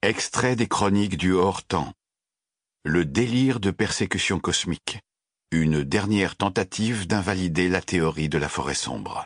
Extrait des chroniques du hors-temps. Le délire de persécution cosmique. Une dernière tentative d'invalider la théorie de la forêt sombre.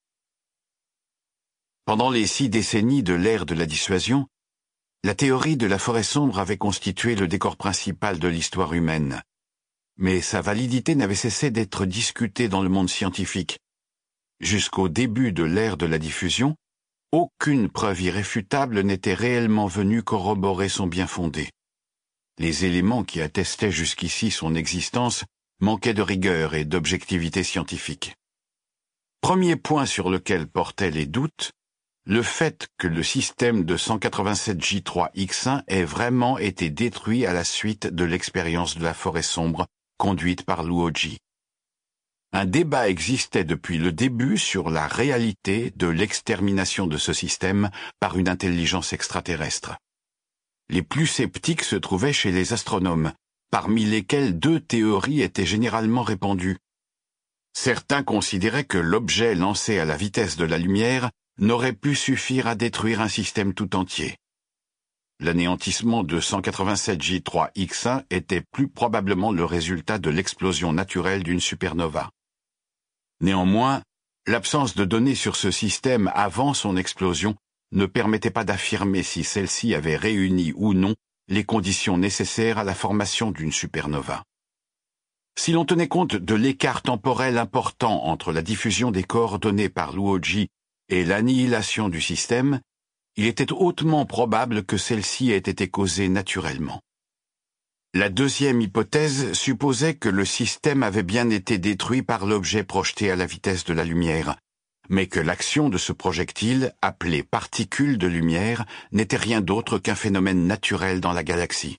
Pendant les 6 décennies de l'ère de la dissuasion, la théorie de la forêt sombre avait constitué le décor principal de l'histoire humaine. Mais sa validité n'avait cessé d'être discutée dans le monde scientifique. Jusqu'au début de l'ère de la diffusion, aucune preuve irréfutable n'était réellement venue corroborer son bien-fondé. Les éléments qui attestaient jusqu'ici son existence manquaient de rigueur et d'objectivité scientifique. Premier point sur lequel portaient les doutes, le fait que le système de 187J3X1 ait vraiment été détruit à la suite de l'expérience de la forêt sombre conduite par Luoji. Un débat existait depuis le début sur la réalité de l'extermination de ce système par une intelligence extraterrestre. Les plus sceptiques se trouvaient chez les astronomes, parmi lesquels 2 théories étaient généralement répandues. Certains considéraient que l'objet lancé à la vitesse de la lumière n'aurait pu suffire à détruire un système tout entier. L'anéantissement de 187J3X1 était plus probablement le résultat de l'explosion naturelle d'une supernova. Néanmoins, l'absence de données sur ce système avant son explosion ne permettait pas d'affirmer si celle-ci avait réuni ou non les conditions nécessaires à la formation d'une supernova. Si l'on tenait compte de l'écart temporel important entre la diffusion des coordonnées par Luoji et l'annihilation du système, il était hautement probable que celle-ci ait été causée naturellement. La deuxième hypothèse supposait que le système avait bien été détruit par l'objet projeté à la vitesse de la lumière, mais que l'action de ce projectile, appelé particule de lumière, n'était rien d'autre qu'un phénomène naturel dans la galaxie.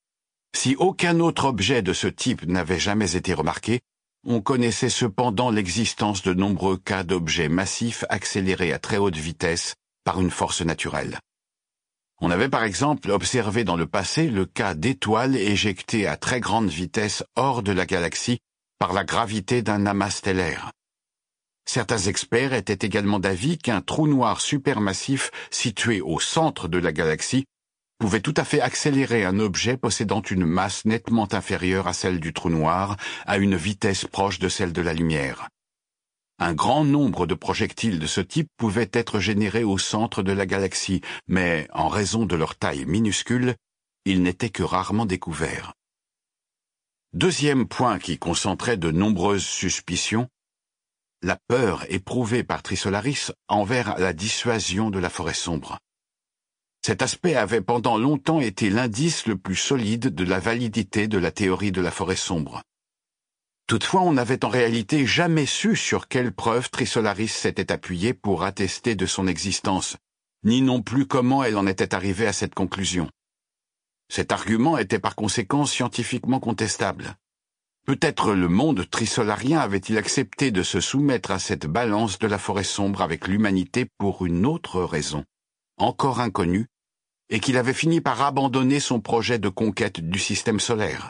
Si aucun autre objet de ce type n'avait jamais été remarqué, on connaissait cependant l'existence de nombreux cas d'objets massifs accélérés à très haute vitesse par une force naturelle. On avait par exemple observé dans le passé le cas d'étoiles éjectées à très grande vitesse hors de la galaxie par la gravité d'un amas stellaire. Certains experts étaient également d'avis qu'un trou noir supermassif situé au centre de la galaxie pouvait tout à fait accélérer un objet possédant une masse nettement inférieure à celle du trou noir à une vitesse proche de celle de la lumière. Un grand nombre de projectiles de ce type pouvaient être générés au centre de la galaxie, mais en raison de leur taille minuscule, ils n'étaient que rarement découverts. Deuxième point qui concentrait de nombreuses suspicions, la peur éprouvée par Trisolaris envers la dissuasion de la forêt sombre. Cet aspect avait pendant longtemps été l'indice le plus solide de la validité de la théorie de la forêt sombre. Toutefois, on n'avait en réalité jamais su sur quelle preuve Trisolaris s'était appuyée pour attester de son existence, ni non plus comment elle en était arrivée à cette conclusion. Cet argument était par conséquent scientifiquement contestable. Peut-être le monde trisolarien avait-il accepté de se soumettre à cette balance de la forêt sombre avec l'humanité pour une autre raison, encore inconnue, et qu'il avait fini par abandonner son projet de conquête du système solaire.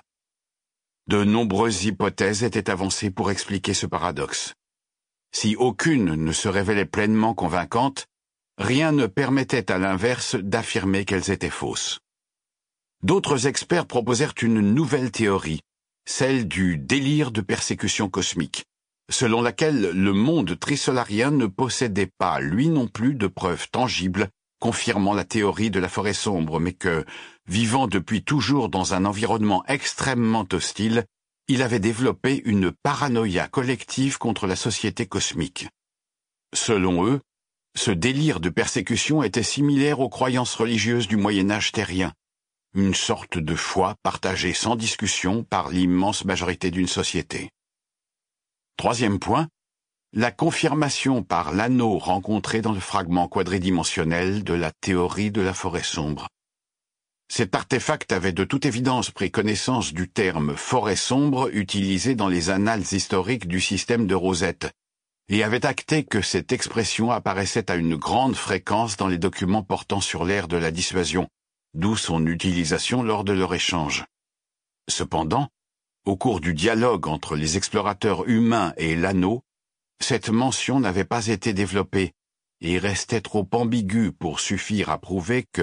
De nombreuses hypothèses étaient avancées pour expliquer ce paradoxe. Si aucune ne se révélait pleinement convaincante, rien ne permettait à l'inverse d'affirmer qu'elles étaient fausses. D'autres experts proposèrent une nouvelle théorie, celle du délire de persécution cosmique, selon laquelle le monde trisolarien ne possédait pas, lui non plus, de preuves tangibles confirmant la théorie de la forêt sombre, mais que, vivant depuis toujours dans un environnement extrêmement hostile, il avait développé une paranoïa collective contre la société cosmique. Selon eux, ce délire de persécution était similaire aux croyances religieuses du Moyen-Âge terrien, une sorte de foi partagée sans discussion par l'immense majorité d'une société. Troisième point, la confirmation par l'anneau rencontré dans le fragment quadridimensionnel de la théorie de la forêt sombre. Cet artefact avait de toute évidence pris connaissance du terme forêt sombre utilisé dans les annales historiques du système de Rosette, et avait acté que cette expression apparaissait à une grande fréquence dans les documents portant sur l'ère de la dissuasion, d'où son utilisation lors de leur échange. Cependant, au cours du dialogue entre les explorateurs humains et l'anneau, cette mention n'avait pas été développée et restait trop ambiguë pour suffire à prouver que,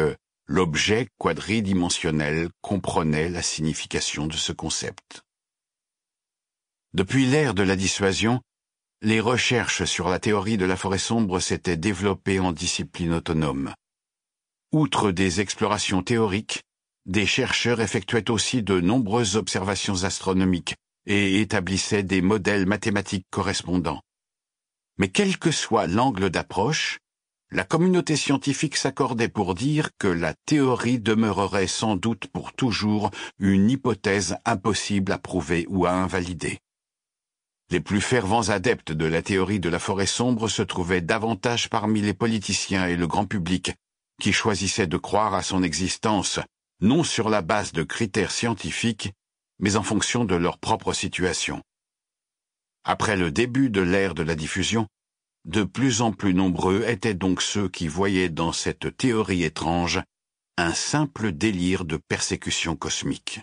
L'objet quadridimensionnel comprenait la signification de ce concept. Depuis l'ère de la dissuasion, les recherches sur la théorie de la forêt sombre s'étaient développées en discipline autonome. Outre des explorations théoriques, des chercheurs effectuaient aussi de nombreuses observations astronomiques et établissaient des modèles mathématiques correspondants. Mais quel que soit l'angle d'approche, la communauté scientifique s'accordait pour dire que la théorie demeurerait sans doute pour toujours une hypothèse impossible à prouver ou à invalider. Les plus fervents adeptes de la théorie de la forêt sombre se trouvaient davantage parmi les politiciens et le grand public, qui choisissaient de croire à son existence, non sur la base de critères scientifiques, mais en fonction de leur propre situation. Après le début de l'ère de la diffusion, de plus en plus nombreux étaient donc ceux qui voyaient dans cette théorie étrange un simple délire de persécution cosmique.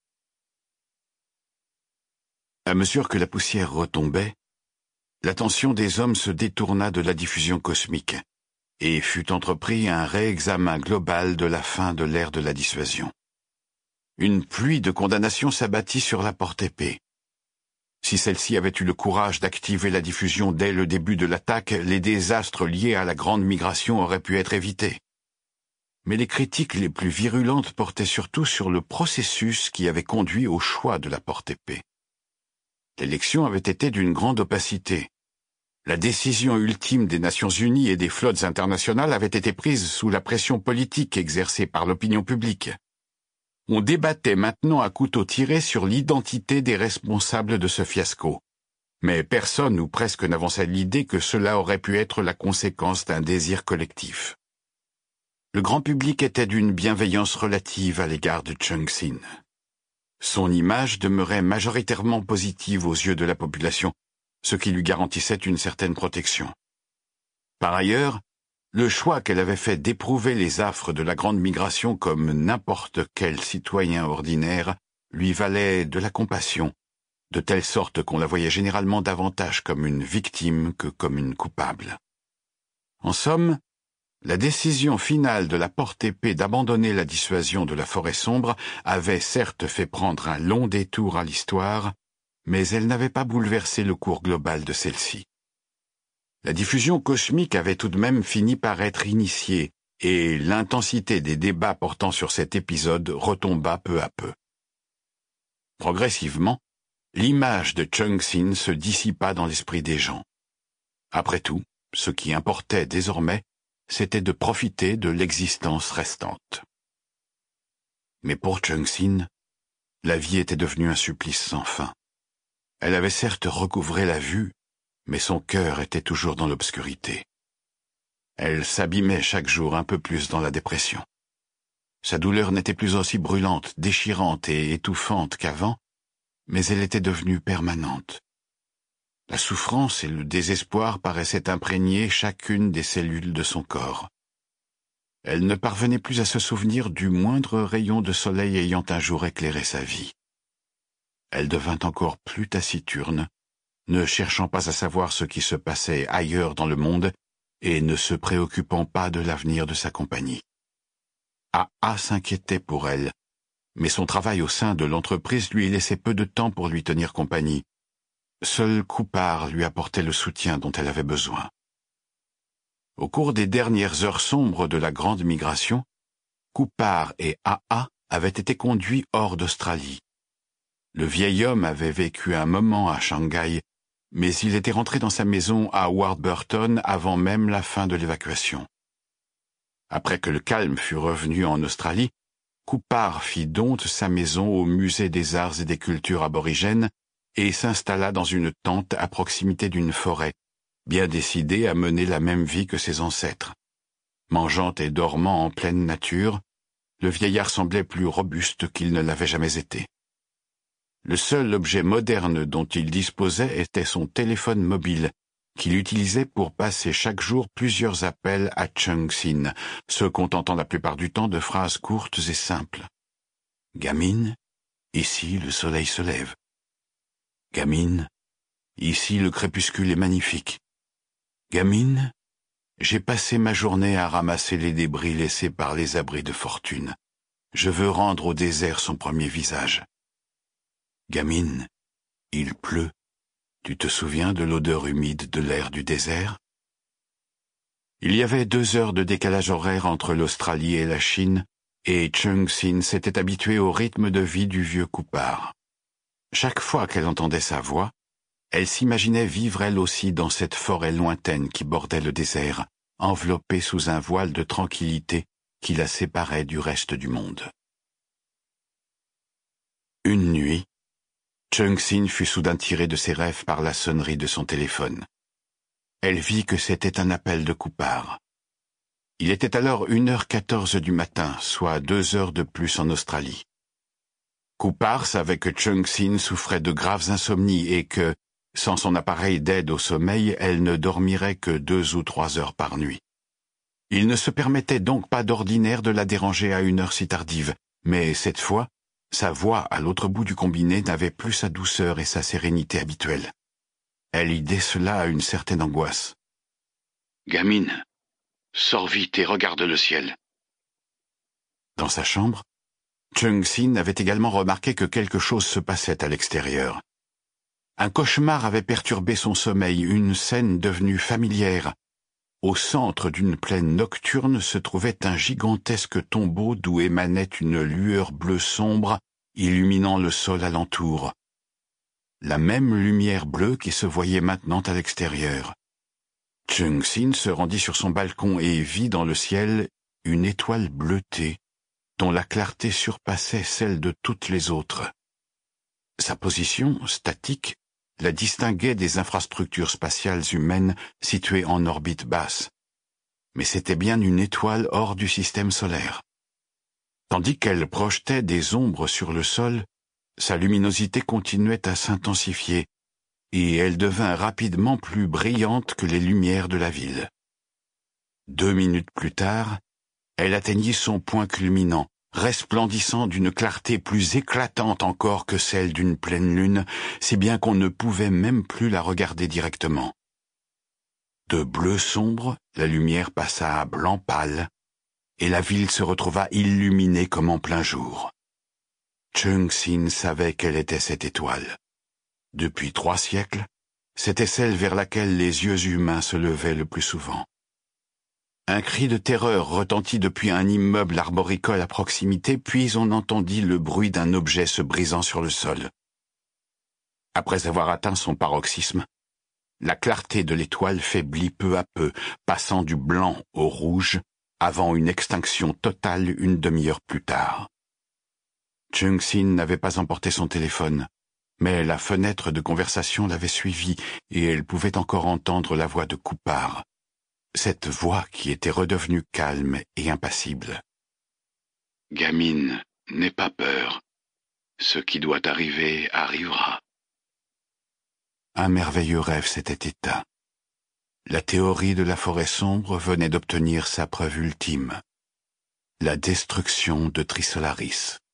À mesure que la poussière retombait, l'attention des hommes se détourna de la diffusion cosmique, et fut entrepris un réexamen global de la fin de l'ère de la dissuasion. Une pluie de condamnations s'abattit sur la porte-épée. Si celle-ci avait eu le courage d'activer la diffusion dès le début de l'attaque, les désastres liés à la grande migration auraient pu être évités. Mais les critiques les plus virulentes portaient surtout sur le processus qui avait conduit au choix de la porte-épée. L'élection avait été d'une grande opacité. La décision ultime des Nations Unies et des flottes internationales avait été prise sous la pression politique exercée par l'opinion publique. On débattait maintenant à couteau tiré sur l'identité des responsables de ce fiasco. Mais personne ou presque n'avançait l'idée que cela aurait pu être la conséquence d'un désir collectif. Le grand public était d'une bienveillance relative à l'égard de Chun-Hsin. Son image demeurait majoritairement positive aux yeux de la population, ce qui lui garantissait une certaine protection. Par ailleurs, le choix qu'elle avait fait d'éprouver les affres de la grande migration comme n'importe quel citoyen ordinaire lui valait de la compassion, de telle sorte qu'on la voyait généralement davantage comme une victime que comme une coupable. En somme, la décision finale de la porte-épée d'abandonner la dissuasion de la forêt sombre avait certes fait prendre un long détour à l'histoire, mais elle n'avait pas bouleversé le cours global de celle-ci. La diffusion cosmique avait tout de même fini par être initiée, et l'intensité des débats portant sur cet épisode retomba peu à peu. Progressivement, l'image de Chun-Hsin se dissipa dans l'esprit des gens. Après tout, ce qui importait désormais, c'était de profiter de l'existence restante. Mais pour Chun-Hsin, la vie était devenue un supplice sans fin. Elle avait certes recouvré la vue, mais son cœur était toujours dans l'obscurité. Elle s'abîmait chaque jour un peu plus dans la dépression. Sa douleur n'était plus aussi brûlante, déchirante et étouffante qu'avant, mais elle était devenue permanente. La souffrance et le désespoir paraissaient imprégner chacune des cellules de son corps. Elle ne parvenait plus à se souvenir du moindre rayon de soleil ayant un jour éclairé sa vie. Elle devint encore plus taciturne, ne cherchant pas à savoir ce qui se passait ailleurs dans le monde et ne se préoccupant pas de l'avenir de sa compagnie. AA s'inquiétait pour elle, mais son travail au sein de l'entreprise lui laissait peu de temps pour lui tenir compagnie. Seul Kupar lui apportait le soutien dont elle avait besoin. Au cours des dernières heures sombres de la grande migration, Kupar et AA avaient été conduits hors d'Australie. Le vieil homme avait vécu un moment à Shanghai, mais il était rentré dans sa maison à Warburton avant même la fin de l'évacuation. Après que le calme fut revenu en Australie, Kupar fit don de sa maison au Musée des Arts et des Cultures aborigènes et s'installa dans une tente à proximité d'une forêt, bien décidé à mener la même vie que ses ancêtres. Mangeant et dormant en pleine nature, le vieillard semblait plus robuste qu'il ne l'avait jamais été. Le seul objet moderne dont il disposait était son téléphone mobile, qu'il utilisait pour passer chaque jour plusieurs appels à Chun-Hsin, se contentant la plupart du temps de phrases courtes et simples. « Gamine, ici le soleil se lève. Gamine, ici le crépuscule est magnifique. Gamine, J'ai passé ma journée à ramasser les débris laissés par les abris de fortune. Je veux rendre au désert son premier visage. Gamine, il pleut. Tu te souviens de l'odeur humide de l'air du désert? Il y avait 2 heures de décalage horaire entre l'Australie et la Chine, et Chung Sin s'était habituée au rythme de vie du vieux Coupard. Chaque fois qu'elle entendait sa voix, elle s'imaginait vivre elle aussi dans cette forêt lointaine qui bordait le désert, enveloppée sous un voile de tranquillité qui la séparait du reste du monde. Une nuit, Chung Sin fut soudain tirée de ses rêves par la sonnerie de son téléphone. Elle vit que c'était un appel de Coupard. Il était alors 1h14 du matin, soit 2 heures de plus en Australie. Coupard savait que Chung Sin souffrait de graves insomnies et que, sans son appareil d'aide au sommeil, elle ne dormirait que 2 ou 3 heures par nuit. Il ne se permettait donc pas d'ordinaire de la déranger à une heure si tardive, mais cette fois, sa voix à l'autre bout du combiné n'avait plus sa douceur et sa sérénité habituelles. Elle y décela une certaine angoisse. « Gamine, sors vite et regarde le ciel. » Dans sa chambre, Chung Sin avait également remarqué que quelque chose se passait à l'extérieur. Un cauchemar avait perturbé son sommeil, une scène devenue familière. Au centre d'une plaine nocturne se trouvait un gigantesque tombeau d'où émanait une lueur bleue sombre, illuminant le sol alentour. La même lumière bleue qui se voyait maintenant à l'extérieur. Chung Sin se rendit sur son balcon et vit dans le ciel une étoile bleutée, dont la clarté surpassait celle de toutes les autres. Sa position, statique, la distinguait des infrastructures spatiales humaines situées en orbite basse. Mais c'était bien une étoile hors du système solaire. Tandis qu'elle projetait des ombres sur le sol, sa luminosité continuait à s'intensifier, et elle devint rapidement plus brillante que les lumières de la ville. 2 minutes plus tard, elle atteignit son point culminant, resplendissant d'une clarté plus éclatante encore que celle d'une pleine lune, si bien qu'on ne pouvait même plus la regarder directement. De bleu sombre, la lumière passa à blanc pâle, et la ville se retrouva illuminée comme en plein jour. Chung Sin savait quelle était cette étoile. Depuis 3 siècles, c'était celle vers laquelle les yeux humains se levaient le plus souvent. Un cri de terreur retentit depuis un immeuble arboricole à proximité, puis on entendit le bruit d'un objet se brisant sur le sol. Après avoir atteint son paroxysme, la clarté de l'étoile faiblit peu à peu, passant du blanc au rouge, avant une extinction totale une demi-heure plus tard. Chung Sin n'avait pas emporté son téléphone, mais la fenêtre de conversation l'avait suivi et elle pouvait encore entendre la voix de Coupard. Cette voix qui était redevenue calme et impassible. « Gamine, n'aie pas peur. Ce qui doit arriver arrivera. » Un merveilleux rêve s'était éteint. La théorie de la forêt sombre venait d'obtenir sa preuve ultime. La destruction de Trisolaris.